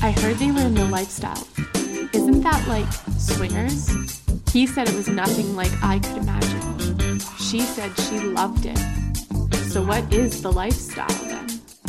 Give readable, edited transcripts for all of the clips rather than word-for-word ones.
I heard they were in the lifestyle. Isn't that like swingers? He said it was nothing like I could imagine. She said she loved it. So what is the lifestyle then?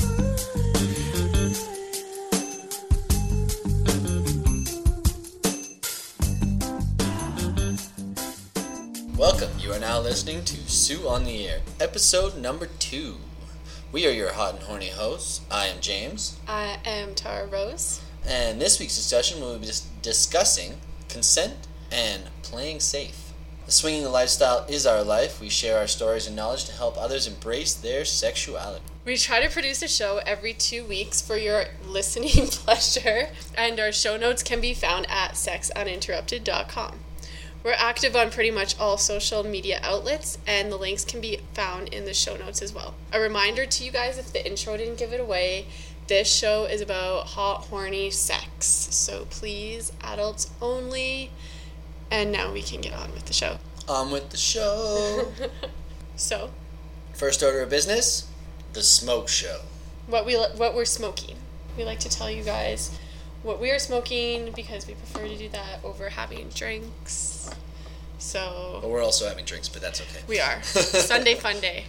Welcome, you are now listening to Sue on the Air, episode number 2. We are your hot and horny hosts. I am James. I am Tara Rose. And this week's discussion will be discussing consent and playing safe. The swinging lifestyle is our life. We share our stories and knowledge to help others embrace their sexuality. We try to produce a show every 2 weeks for your listening pleasure, and our show notes can be found at sexuninterrupted.com. We're active on pretty much all social media outlets, and the links can be found in the show notes as well. A reminder to you guys, if the intro didn't give it away, this show is about hot, horny sex. So please, adults only. And now we can get on with the show. On with the show. So, first order of business, the smoke show. What we're smoking. We like to tell you guys what we are smoking because we prefer to do that over having drinks. So. But we're also having drinks, but that's okay. We are. Sunday fun day.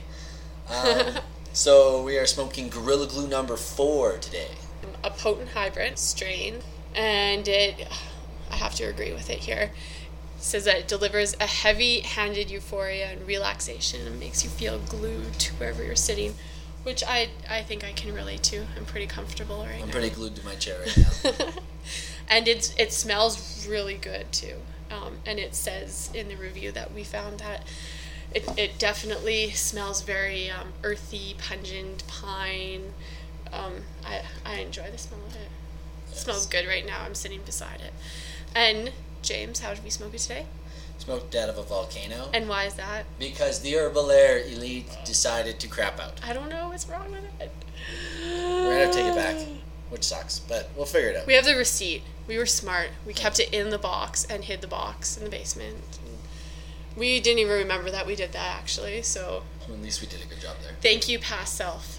So we are smoking Gorilla Glue number 4 today. A potent hybrid strain, and I have to agree with it here. It says that it delivers a heavy-handed euphoria and relaxation and makes you feel glued to wherever you're sitting, which I think I can relate to. I'm pretty comfortable right now. I'm pretty glued to my chair right now. And it smells really good too. And it says in the review that we found that it definitely smells very earthy, pungent, pine. I enjoy the smell of it. Yes. It smells good right now. I'm sitting beside it. And James, how did we smoke it today? Smoked out of a volcano. And why is that? Because the Herbal Air Elite decided to crap out. I don't know what's wrong with it. We're going to have to take it back, which sucks, but we'll figure it out. We have the receipt. We were smart. We kept it in the box and hid the box in the basement. We didn't even remember that we did that, actually, so. Well, at least we did a good job there. Thank you, past self.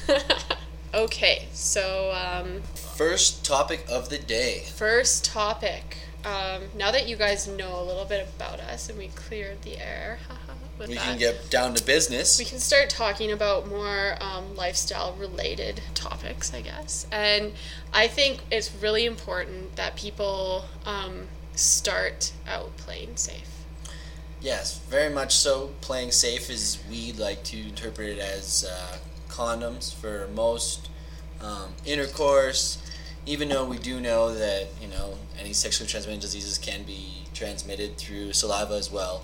Okay, so. First topic of the day. First topic. Now that you guys know a little bit about us and we cleared the air with we that, can get down to business. We can start talking about more lifestyle-related topics, I guess. And I think it's really important that people start out playing safe. Yes, very much so. Playing safe is, we like to interpret it as condoms for most intercourse, even though we do know that, any sexually transmitted diseases can be transmitted through saliva as well.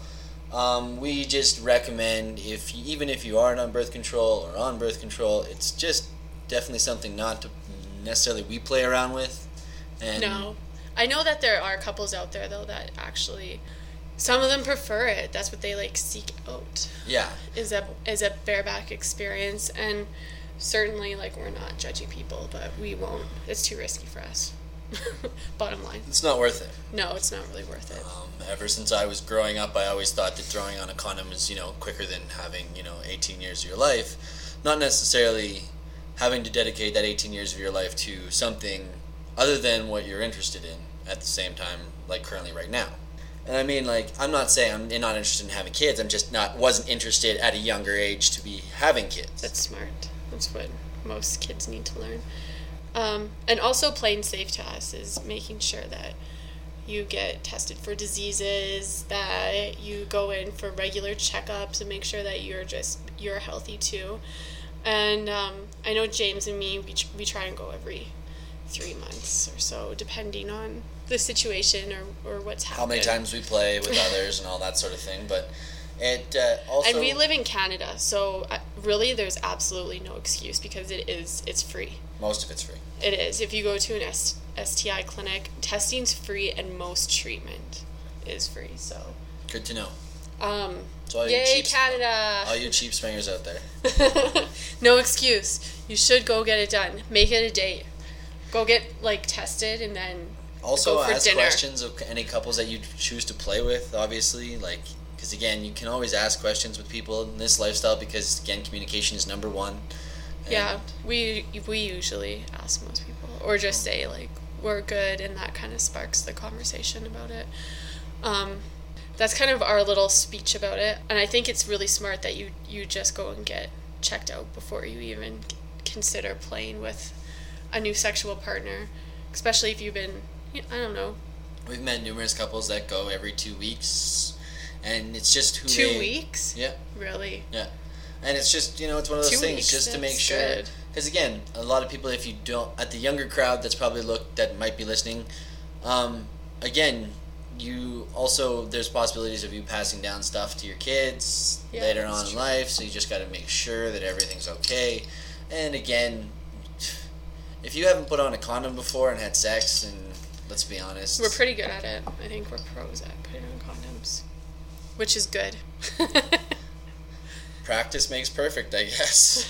We just recommend, even if you aren't on birth control or on birth control, it's just definitely something not to necessarily we play around with. And no. I know that there are couples out there, though, that actually... Some of them prefer it. That's what they seek out. Yeah. Is a bareback experience, and certainly we're not judgy people, but we won't. It's too risky for us. Bottom line. It's not worth it. No, it's not really worth it. Ever since I was growing up, I always thought that throwing on a condom is quicker than having 18 years of your life. Not necessarily having to dedicate that 18 years of your life to something other than what you're interested in at the same time, currently right now. And I mean, I'm not saying I'm not interested in having kids. I'm just wasn't interested at a younger age to be having kids. That's smart. That's what most kids need to learn. And also playing safe to us is making sure that you get tested for diseases, that you go in for regular checkups and make sure that you're healthy too. And I know James and me, we try and go every 3 months or so, depending on the situation or what's happening. How many times we play with others and all that sort of thing, but it also... And we live in Canada, so really there's absolutely no excuse because it's free. Most of it's free. It is. If you go to an STI clinic, testing's free and most treatment is free, so... Good to know. So yay, Canada! All you cheap swingers out there. No excuse. You should go get it done. Make it a date. Go get tested and then also go for ask dinner. Questions of any couples that you choose to play with, obviously, because again, you can always ask questions with people in this lifestyle because again, communication is number one. Yeah, we usually ask most people, or just say we're good, and that kind of sparks the conversation about it. That's kind of our little speech about it, and I think it's really smart that you just go and get checked out before you even consider playing with a new sexual partner, especially if you've been, I don't know. We've met numerous couples that go every 2 weeks, and it's just who 2 weeks? Yeah. Really? Yeah. And it's just, it's one of those 2 things weeks, just to make sure. good. Because again, a lot of people, if you don't, at the younger crowd that's probably that might be listening, again, you also, there's possibilities of you passing down stuff to your kids later on in life, so you just got to make sure that everything's okay. And again, if you haven't put on a condom before and had sex, and let's be honest, We're pretty good at it. I think we're pros at putting on condoms, which is good. practice makes perfect, I guess.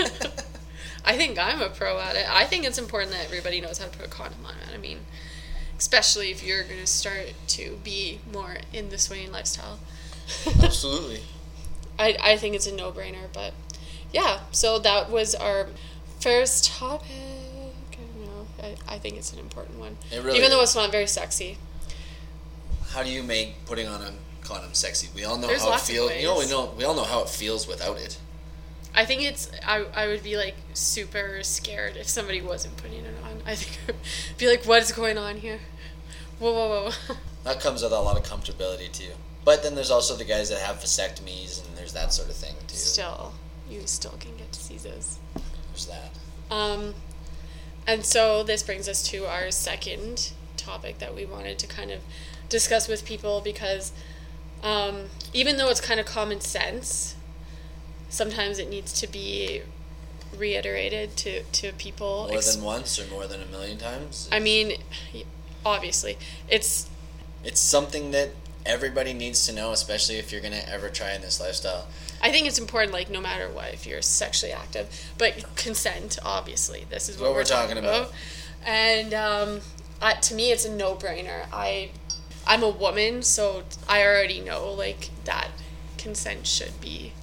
I think I'm a pro at it. I think it's important that everybody knows how to put a condom on it. I mean, especially if you're going to start to be more in the swinging lifestyle. Absolutely. I think it's a no-brainer, but yeah, so that was our first topic. I don't know. I think it's an important one. It really Even though is. it's not very sexy. How do you make putting on a condom sexy? We all know There's how it lots of feels. ways. We all know how it feels without it. I think it's, I would be like super scared if somebody wasn't putting it on. I think I'd be like, what is going on here? Whoa, whoa, whoa. That comes with a lot of comfortability too. But then there's also the guys that have vasectomies, and there's that sort of thing too. Still, you still can get diseases. There's that. And so this brings us to our second topic that we wanted to kind of discuss with people, because even though it's kind of common sense, sometimes it needs to be reiterated to people. More than once or more than a million times? I mean, obviously, it's something that everybody needs to know, especially if you're going to ever try in this lifestyle. I think it's important, like, no matter what, if you're sexually active. But consent, obviously. This is what we're talking about. And to me, it's a no-brainer. I'm a woman, so I already know, like, that consent should be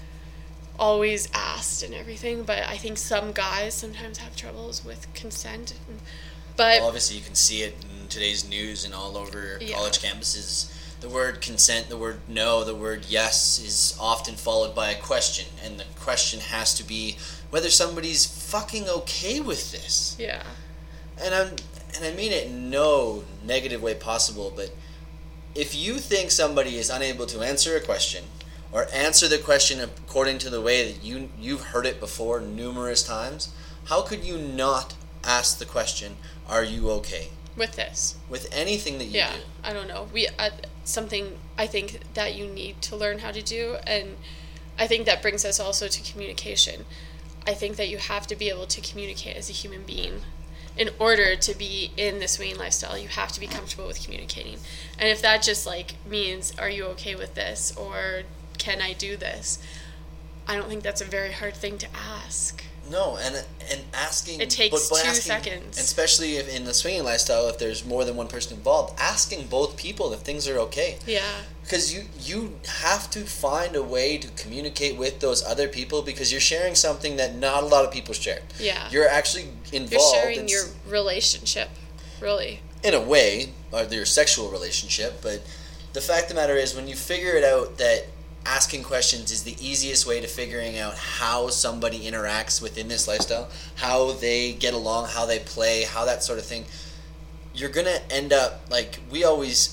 always asked and everything. But I think some guys sometimes have troubles with consent. But obviously, you can see it in today's news and all over college campuses. The word consent, the word no, the word yes is often followed by a question. And the question has to be whether somebody's fucking okay with this. Yeah. And I mean it in no negative way possible, but if you think somebody is unable to answer a question, or answer the question according to the way that you've heard it before numerous times, how could you not ask the question, are you okay? With this. With anything that you do. I don't know. Something I think that you need to learn how to do, and I think that brings us also to communication. I think that you have to be able to communicate as a human being. In order to be in the swinging lifestyle, you have to be comfortable with communicating. And if that just like means, are you okay with this, or can I do this? I don't think that's a very hard thing to ask. No, and asking... It takes 2 seconds. And especially if in the swinging lifestyle, if there's more than one person involved, asking both people if things are okay. Yeah. Because you have to find a way to communicate with those other people, because you're sharing something that not a lot of people share. Yeah. You're actually involved. You're sharing your relationship, really. In a way, or your sexual relationship, but the fact of the matter is, when you figure it out that asking questions is the easiest way to figuring out how somebody interacts within this lifestyle, how they get along, how they play, how that sort of thing, you're going to end up, like, we always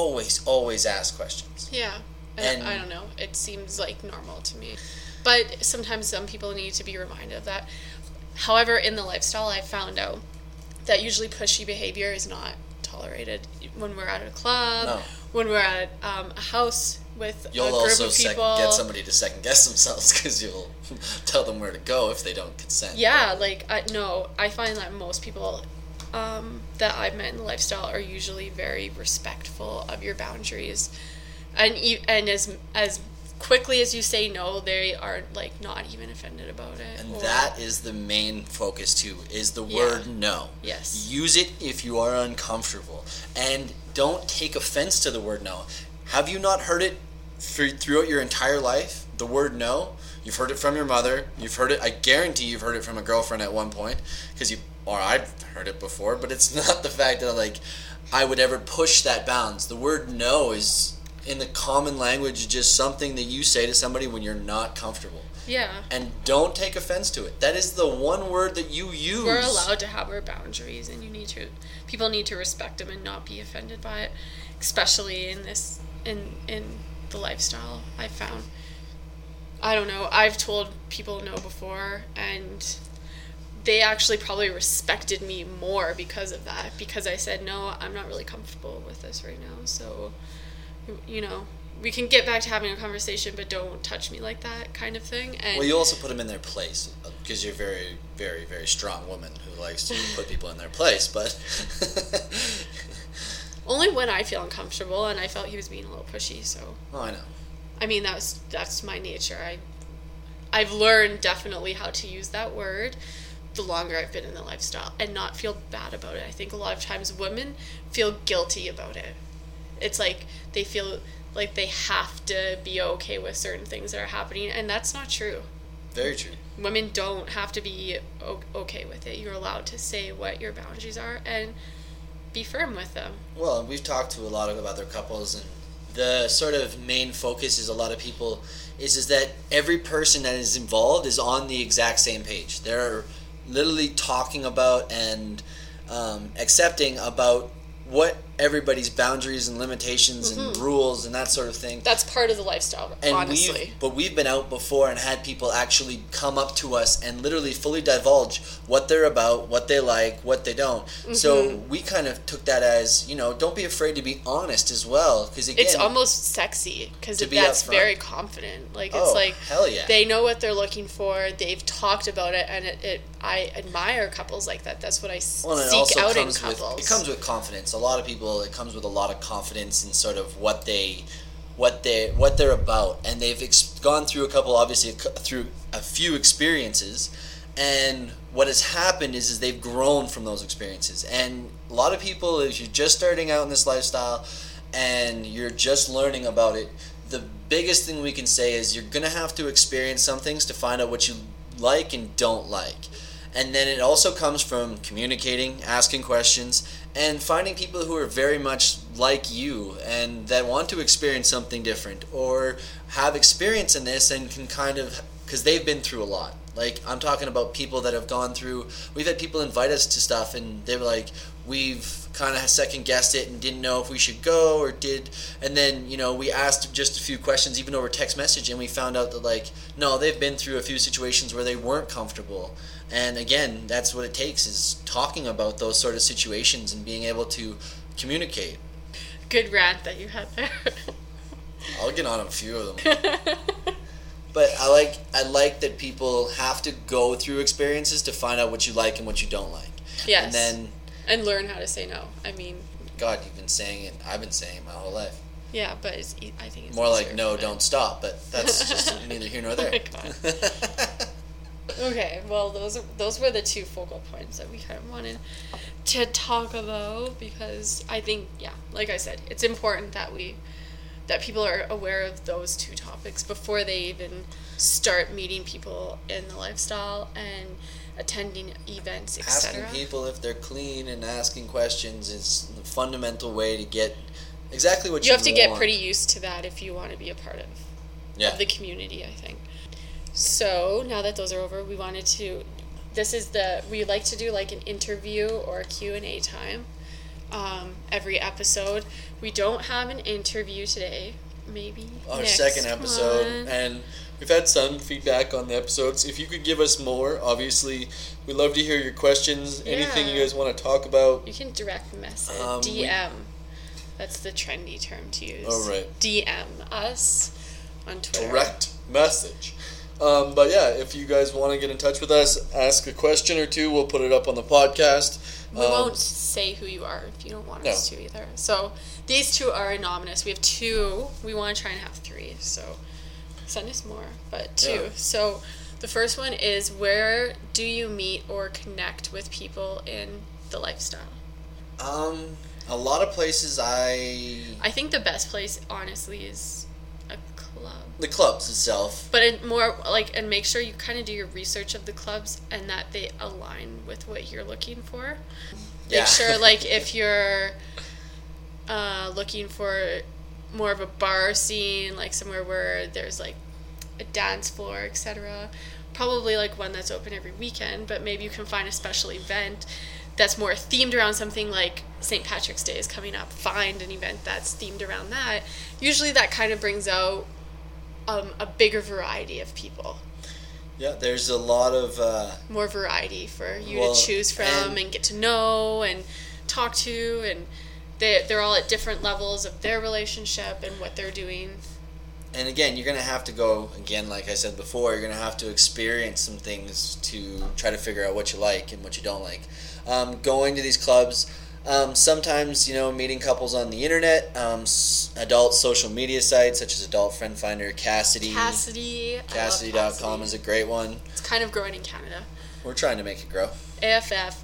ask questions. Yeah. And I don't know. It seems like normal to me. But sometimes some people need to be reminded of that. However, in the lifestyle, I found out that usually pushy behavior is not tolerated when we're at a club, when we're at a house with a group of people. You'll also get somebody to second guess themselves, because you'll tell them where to go if they don't consent. Yeah, I find that most people that I've met in the lifestyle are usually very respectful of your boundaries, and as quickly as you say no, they are like not even offended about it. And that is the main focus too, is the word no. Yes. Use it if you are uncomfortable, and don't take offense to the word no. Have you not heard it throughout your entire life? The word no? You've heard it from your mother. You've heard it. I guarantee you've heard it from a girlfriend at one point, or I've heard it before. But it's not the fact that like I would ever push that bounds. The word no is in the common language just something that you say to somebody when you're not comfortable. Yeah. And don't take offense to it. That is the one word that you use. We're allowed to have our boundaries, and people need to respect them and not be offended by it, especially in the lifestyle I've found. I don't know. I've told people no before, and they actually probably respected me more because of that, because I said, no, I'm not really comfortable with this right now. So, we can get back to having a conversation, but don't touch me like that kind of thing. And well, you also put them in their place because you're a very, very, very strong woman who likes to put people in their place, but only when I feel uncomfortable, and I felt he was being a little pushy, so. Oh, I know. I mean, that's my nature. I've learned definitely how to use that word the longer I've been in the lifestyle and not feel bad about it. I think a lot of times women feel guilty about it. It's like they feel like they have to be okay with certain things that are happening, and that's not true. Very true. Women don't have to be okay with it. You're allowed to say what your boundaries are and be firm with them. Well, we've talked to a lot of other couples, and the sort of main focus is a lot of people is that every person that is involved is on the exact same page. They're literally talking about and accepting about what everybody's boundaries and limitations and rules and that sort of thing. That's part of the lifestyle, and honestly. We've been out before and had people actually come up to us and literally fully divulge what they're about, what they like, what they don't. So we kind of took that as, don't be afraid to be honest as well. Because again, it's almost sexy because that's very confident. Like, it's like, hell yeah. They know what they're looking for. They've talked about it, and I admire couples like that. That's what I seek out in couples. It comes with confidence. A lot of people, it comes with a lot of confidence in sort of what they're about, and they've gone through through a few experiences, and what has happened is they've grown from those experiences. And a lot of people, if you're just starting out in this lifestyle and you're just learning about it, the biggest thing we can say is you're gonna have to experience some things to find out what you like and don't like. And then it also comes from communicating, asking questions, and finding people who are very much like you and that want to experience something different or have experience in this and can kind of, because they've been through a lot. Like, I'm talking about people that have gone through, we've had people invite us to stuff and they were like, we've kind of second guessed it and didn't know if we should go or did, and then, we asked just a few questions even over text message, and we found out that, like, no, they've been through a few situations where they weren't comfortable. And again, that's what it takes, is talking about those sort of situations and being able to communicate. Good rant that you had there. I'll get on a few of them. But I like that people have to go through experiences to find out what you like and what you don't like. Yes. And learn how to say no. I mean, God, you've been saying it. I've been saying it my whole life. Yeah, but I think it's more like no, don't stop. But that's just neither here nor there. Oh my God. Okay, well, those were the two focal points that we kind of wanted to talk about, because I think, like I said, it's important that people are aware of those two topics before they even start meeting people in the lifestyle and attending events, etc. Asking people if they're clean and asking questions is the fundamental way to get exactly what you want. You have to get pretty used to that if you want to be a part of the community, I think. So now that those are over, we like to do like an interview or a Q&A time every episode. We don't have an interview today. Maybe our next second episode one. And we've had some feedback on the episodes. If you could give us more, obviously we'd love to hear your questions. Anything you guys want to talk about, you can direct message, DM. That's the trendy term to use. Oh, right. DM us on Twitter. Direct message. But yeah, if you guys want to get in touch with us, ask a question or two, we'll put it up on the podcast. We won't say who you are if you don't want us to either. So these two are anonymous. We have 2. We want to try and have 3. So send us more, but 2. Yeah. So the first one is, where do you meet or connect with people in the lifestyle? A lot of places. I think the best place, honestly, is a club? The clubs itself. But it more like, and make sure you kind of do your research of the clubs and that they align with what you're looking for. Yeah. Make sure, like, if you're looking for more of a bar scene, like somewhere where there's like a dance floor, etc., probably like one that's open every weekend, but maybe you can find a special event that's more themed around something, like St. Patrick's Day is coming up. Find an event that's themed around that. Usually that kind of brings out a bigger variety of people. Yeah, there's a lot of... more variety for you to choose from and get to know and talk to, and they're all at different levels of their relationship and what they're doing. And again, you're going to have to go, again, like I said before, you're going to have to experience some things to try to figure out what you like and what you don't like. Going to these clubs, sometimes, meeting couples on the internet, adult social media sites such as Adult Friend Finder, Cassidy. Cassidy.com is a great one. It's kind of growing in Canada. We're trying to make it grow. AFF.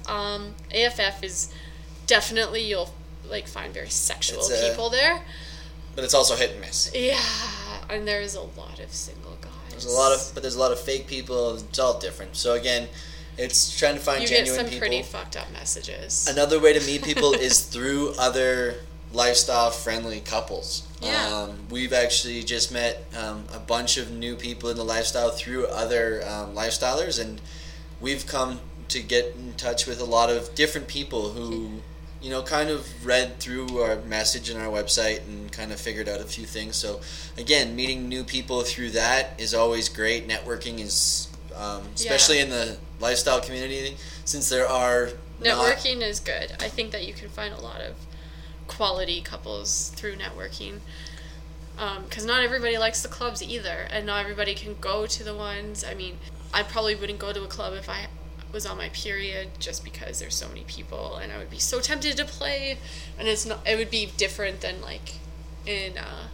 AFF is definitely, you'll like find very sexual people there. But it's also hit and miss. Yeah, and there's a lot of single guys. There's a lot of fake people. It's all different. So again, it's trying to find genuine people. You get some pretty fucked up messages. Another way to meet people is through other lifestyle-friendly couples. Yeah. We've actually just met a bunch of new people in the lifestyle through other lifestylers, and we've come to get in touch with a lot of different people who, kind of read through our message and our website and kind of figured out a few things. So, again, meeting new people through that is always great. Networking is, especially in the lifestyle community, since there are... Networking is good. I think that you can find a lot of quality couples through networking. Because not everybody likes the clubs either, and not everybody can go to the ones. I mean, I probably wouldn't go to a club if I was on my period, just because there's so many people, and I would be so tempted to play, and it would be different than like in a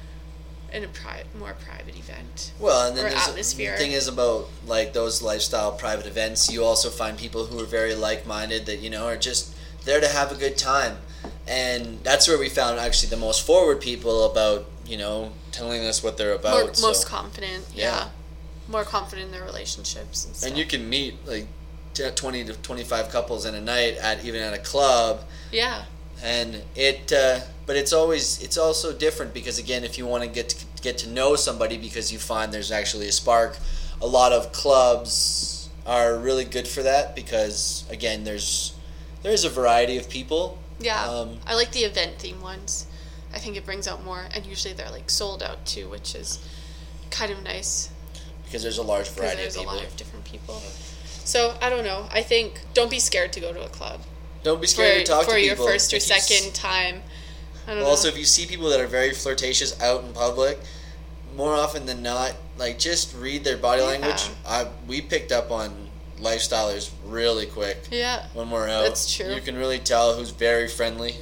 more private event. Well, and then atmosphere. The thing is about like those lifestyle private events, you also find people who are very like-minded that are just there to have a good time, and that's where we found actually the most forward people about telling us what they're about. Most confident, yeah. More confident in their relationships and stuff. And you can meet like 20 to 25 couples in a night even at a club. Yeah. And but it's also different because again, if you want to get to know somebody because you find there's actually a spark, a lot of clubs are really good for that because again, there's a variety of people. Yeah. I like the event theme ones. I think it brings out more, and usually they're like sold out too, which is kind of nice. Because there's a large variety of people. There's a lot of different people. So, I don't know. I think don't be scared to go to a club. Don't be scared to talk to people. For your first or second time. I don't know. Also, if you see people that are very flirtatious out in public, more often than not, like, just read their body language. We picked up on lifestylers really quick. Yeah. When we're out. That's true. You can really tell who's very friendly.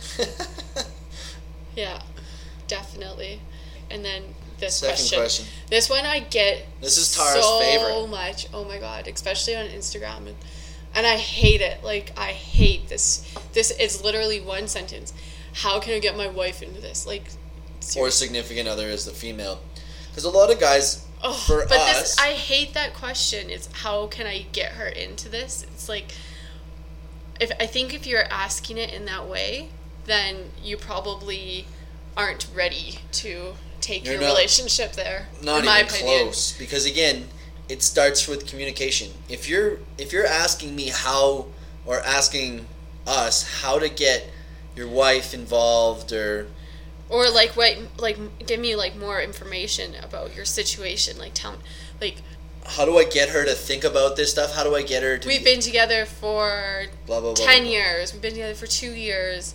Yeah, definitely. And then this Second question. This one I get. This is Tara's favorite. So much. Oh my god, especially on Instagram, and I hate it. Like, I hate this. This is literally one sentence. How can I get my wife into this? Like, seriously. Or significant other is the female, because a lot of guys. I hate that question. It's how can I get her into this? It's like, I think if you're asking it in that way, then you probably aren't ready to take your relationship there. Not in my even opinion. close, because again, it starts with communication. If you're asking me how, or asking us how to get your wife involved, or like what, like give me like more information about your situation. Like tell me, like how do I get her to think about this stuff? How do I get her to? We've been together for blah, blah, blah, 10 blah. years. We've been together for 2 years.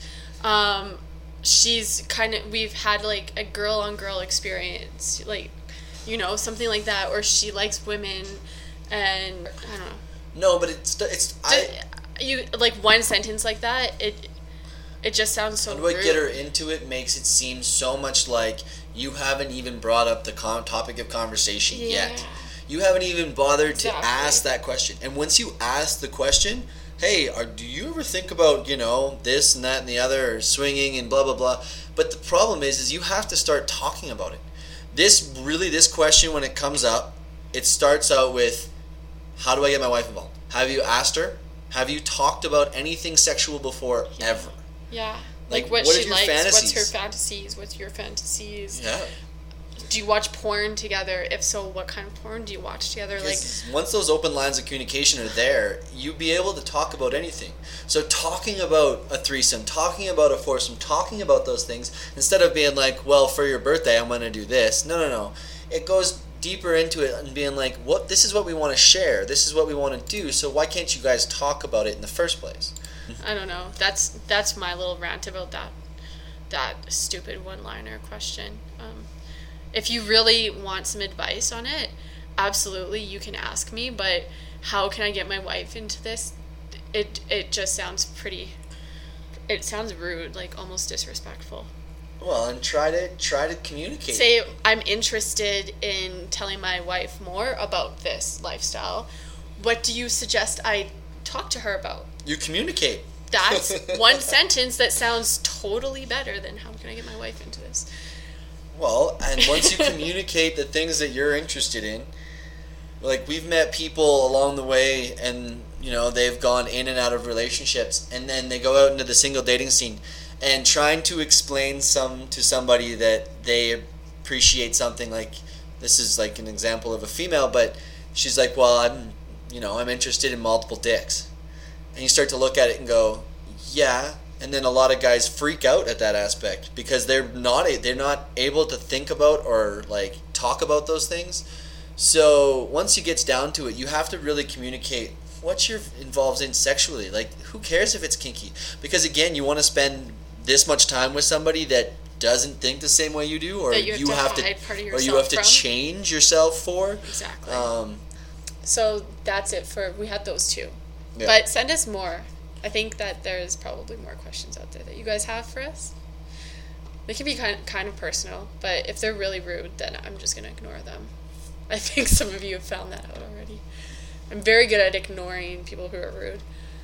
We've had like a girl on girl experience, like, something like that, or she likes women, and I don't know. No, but you like one sentence like that, it just sounds so rude. How do I get her into it makes it seem so much like you haven't even brought up the topic of conversation yet. You haven't even bothered to ask that question. And once you ask the question, hey, do you ever think about, this and that and the other, or swinging and blah, blah, blah. But the problem is you have to start talking about it. This question, when it comes up, it starts out with, how do I get my wife involved? Have you asked her? Have you talked about anything sexual before, ever? Yeah. Like, what what she is your likes, fantasies? what's her fantasies, what's your fantasies. Yeah. Do you watch porn together? If so, what kind of porn do you watch together? Like, Because once those open lines of communication are there, you'll be able to talk about anything. So talking about a threesome, talking about a foursome, talking about those things, instead of being like, well, for your birthday, I'm going to do this. No. It goes deeper into it and being like, this is what we want to share. This is what we want to do. So why can't you guys talk about it in the first place? I don't know. That's my little rant about that stupid one-liner question. If you really want some advice on it, absolutely, you can ask me. But how can I get my wife into this? It just sounds it sounds rude, like almost disrespectful. Well, and try to communicate. Say, I'm interested in telling my wife more about this lifestyle. What do you suggest I talk to her about? You communicate. That's one sentence that sounds totally better than how can I get my wife into this? Well, and once you communicate the things that you're interested in, like we've met people along the way and, they've gone in and out of relationships and then they go out into the single dating scene and trying to explain to somebody that they appreciate something, like this is like an example of a female, but she's like, well, I'm interested in multiple dicks. And you start to look at it and go, yeah. And then a lot of guys freak out at that aspect because they're not able to think about or like talk about those things. So once it gets down to it, you have to really communicate what you're involved in sexually. Like, who cares if it's kinky? Because again, you want to spend this much time with somebody that doesn't think the same way you do, or that you have to hide part of yourself or you have to from. change yourself for. Exactly. So that's it we had those two. Yeah. But send us more. I think that there's probably more questions out there that you guys have for us. They can be kind of personal, but if they're really rude, then I'm just going to ignore them. I think some of you have found that out already. I'm very good at ignoring people who are rude.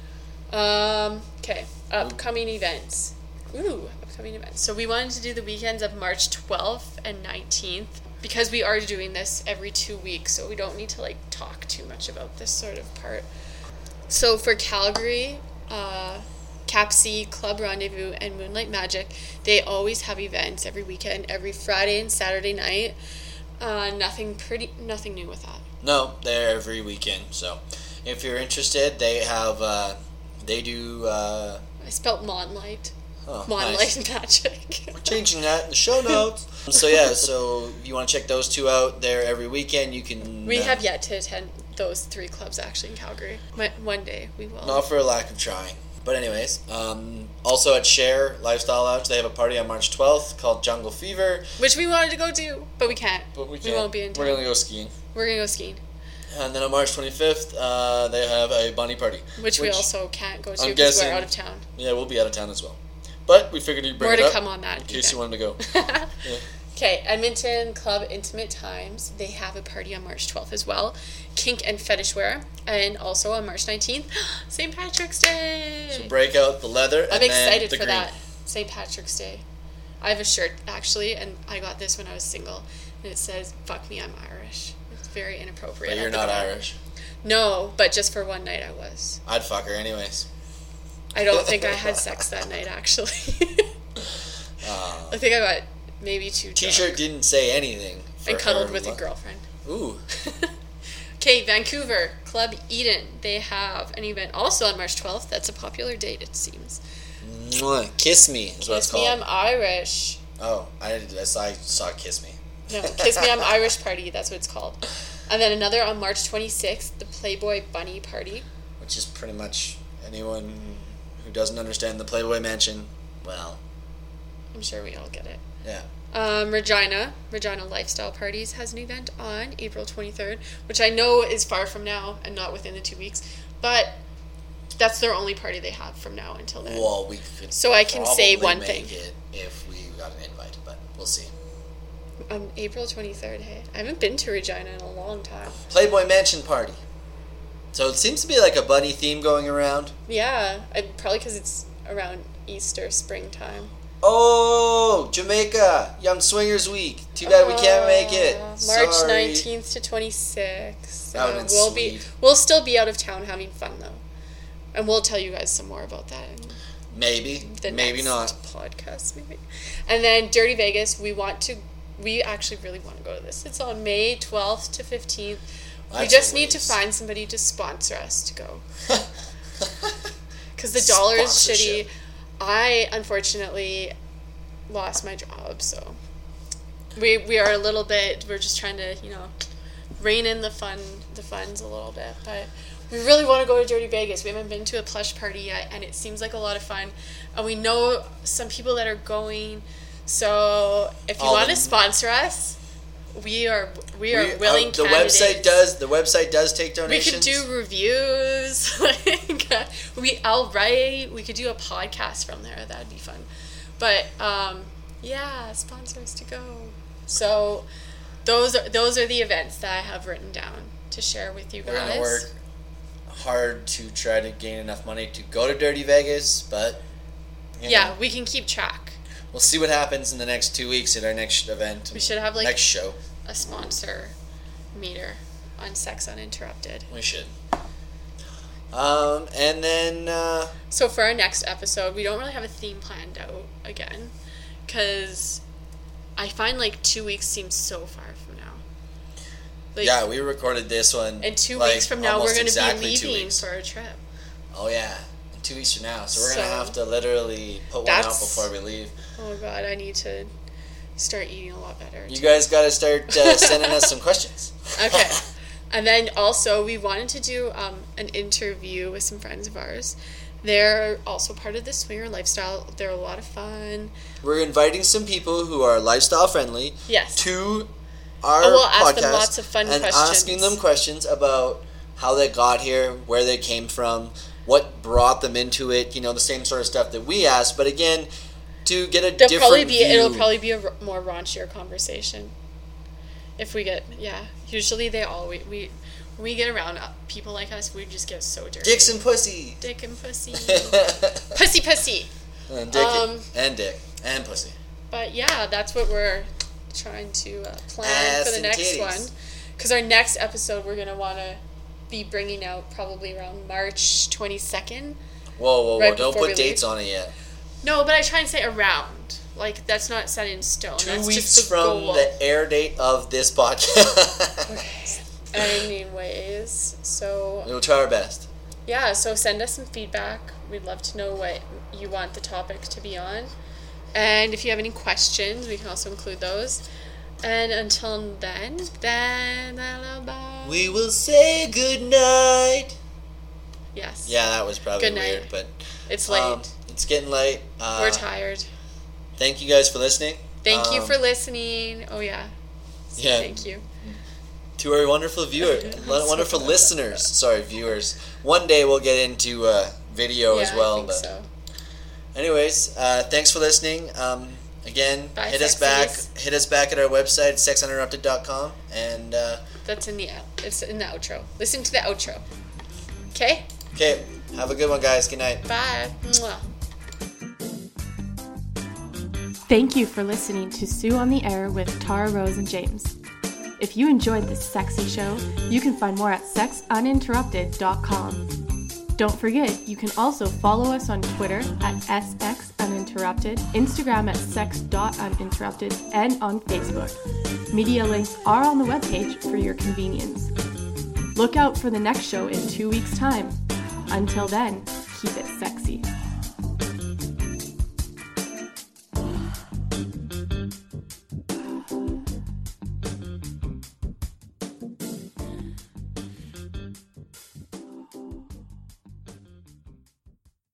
Okay, upcoming events. Upcoming events. So we wanted to do the weekends of March 12th and 19th because we are doing this every 2 weeks, so we don't need to talk too much about this sort of part. So for Calgary, Cap C, Club Rendezvous, and Moonlight Magic, they always have events every weekend, every Friday and Saturday night. Nothing new with that. No, they're every weekend. So if you're interested, they have they do. I spelled Monlight. Oh, Monlight nice. Magic. We're changing that in the show notes. So if you want to check those two out, they're every weekend. You can. We have yet to attend those 3 clubs actually in Calgary. One day we will. Not for a lack of trying. But anyways, also at Share Lifestyle Lounge, they have a party on March 12th called Jungle Fever. Which we wanted to go to, but we can't. We won't be in town. We're going to go skiing. We're going to go skiing. And then on March 25th, they have a bunny party. Which we also can't go to I'm because guessing, we're out of town. Yeah, we'll be out of town as well. But we figured you'd bring More it to up come on that. in case you wanted to go. Yeah. Yeah. Okay, Edmonton Club Intimate Times. They have a party on March 12th as well. Kink and Fetish Wear. And also on March 19th, St. Patrick's Day. So break out the leather I'm and excited then the for green. that. St. Patrick's Day. I have a shirt, actually, and I got this when I was single. And it says, "Fuck me, I'm Irish." It's very inappropriate. But you're at the not bar. Irish. No, but just for one night I was. I'd fuck her anyways. I don't think I had sex that night, actually. I think I got maybe 2 drunk. T-shirt didn't say anything. And cuddled with a girlfriend. Ooh. Okay, Vancouver, Club Eden. They have an event also on March 12th. That's a popular date, it seems. Mwah. Kiss Me is what it's Kiss Me, called. I'm Irish. Oh, I saw Kiss Me. No, Kiss Me, I'm Irish Party. That's what it's called. And then another on March 26th, the Playboy Bunny Party. Which is pretty much anyone who doesn't understand the Playboy Mansion, well, I'm sure we all get it. yeah. Regina Lifestyle Parties has an event on April 23rd, which I know is far from now and not within the 2 weeks, but that's their only party they have from now until then. Well, we could So I can say probably one make thing. it if we got an invite, but we'll see. April 23rd, hey. I haven't been to Regina in a long time. Playboy Mansion Party. So it seems to be like a bunny theme going around. Yeah, probably because it's around Easter, springtime. Oh, Jamaica, Young Swingers Week. Too bad we can't make it. March Sorry. 19th to 26th. That would've been sweet. We'll still be out of town having fun though, and we'll tell you guys some more about that. Maybe, maybe next not. Podcast maybe. And then Dirty Vegas, we actually really want to go to this. It's on May 12th to 15th. We just need to find somebody to sponsor us to go. Because the dollar is shitty. I unfortunately lost my job, so we are a little bit. We're just trying to rein in the funds a little bit, but we really want to go to Dirty Vegas. We haven't been to a plush party yet, and it seems like a lot of fun. And we know some people that are going, so if you want to sponsor us, we are willing. The candidates. website does take donations. We could do reviews. I'll write. We could do a podcast from there. That'd be fun. But sponsor us to go. So those are the events that I have written down to share with you guys. We're gonna work hard to try to gain enough money to go to Dirty Vegas, but we can keep track. We'll see what happens in the next 2 weeks at our next event. We should have next show. A sponsor meter on Sex Uninterrupted. We should. And then so for our next episode, we don't really have a theme planned out again, because I find 2 weeks seems so far from now. We recorded this one. And 2 weeks from now, we're going to be 2 leaving weeks. for a trip. Oh yeah, 2 weeks from now. So we're going to have to literally put one out before we leave. Oh God, I need to start eating a lot better. You guys got to start sending us some questions. Okay. And then also, we wanted to do an interview with some friends of ours. They're also part of the swinger lifestyle. They're a lot of fun. We're inviting some people who are lifestyle friendly to our we'll podcast ask them lots of fun questions. Asking them questions about how they got here, where they came from, what brought them into it, the same sort of stuff that we asked. But again, to get a different view. It'll probably be a more raunchier conversation. If we get, usually when we get around people like us, we just get so dirty. Dicks and pussy. Dick and pussy. Pussy. And dick and pussy. But that's what we're trying to plan for the next one. Because our next episode, we're going to want to be bringing out probably around March 22nd. Whoa. Don't put dates on it yet. No, but I try and say around. That's not set in stone. 2 weeks from the air date of this podcast. Okay. Anyways, so... We'll try our best. Yeah, so send us some feedback. We'd love to know what you want the topic to be on. And if you have any questions, we can also include those. And until then, bye. We will say good night. Yes. Yeah, that was probably good night. Weird, but... It's late. It's getting late. We're tired. Thank you guys for listening. Thank you for listening. Oh, yeah. Yeah. Thank you. To our wonderful wonderful listeners. Sorry, viewers. One day we'll get into video as well. I think so. Anyways, thanks for listening. Again, Bye, hit us back at our website, sexuninterrupted.com, and that's it's in the outro. Listen to the outro. Okay? Okay. Have a good one, guys. Good night. Bye. Mwah. Thank you for listening to Sue on the Air with Tara, Rose, and James. If you enjoyed this sexy show, you can find more at sexuninterrupted.com. Don't forget, you can also follow us on Twitter at SXUninterrupted, Instagram at sex.uninterrupted, and on Facebook. Media links are on the webpage for your convenience. Look out for the next show in 2 weeks' time. Until then, keep it sexy.